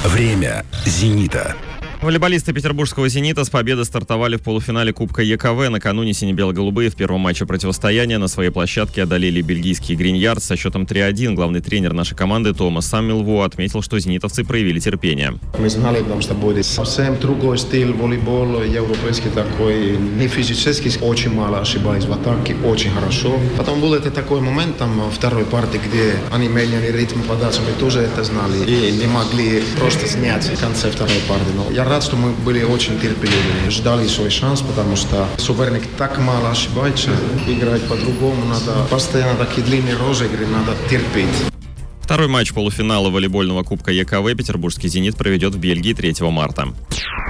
Время «Зенита». Волейболисты петербургского «Зенита» с победой стартовали в полуфинале Кубка ЕКВ. Накануне сине-бело-голубые в первом матче противостояния на своей площадке одолели бельгийский Гриньярд со счетом 3-1. Главный тренер нашей команды Томас Саммелву отметил, что зенитовцы проявили терпение. Мы знали, что будет совсем другой стиль волейбола, европейский такой, не физически, очень мало ошибались в атаке, очень хорошо. Потом был это такой момент там во второй партии, где они меняли ритм подачи, мы тоже это знали и не могли просто снять в конце второй партии. Но я рад, что мы были очень терпеливы, ждали свой шанс, потому что соперник так мало ошибается, играть по-другому надо, постоянно такие длинные розыгрыши, надо терпеть. Второй матч полуфинала волейбольного Кубка ЕКВ петербургский «Зенит» проведет в Бельгии 3 марта.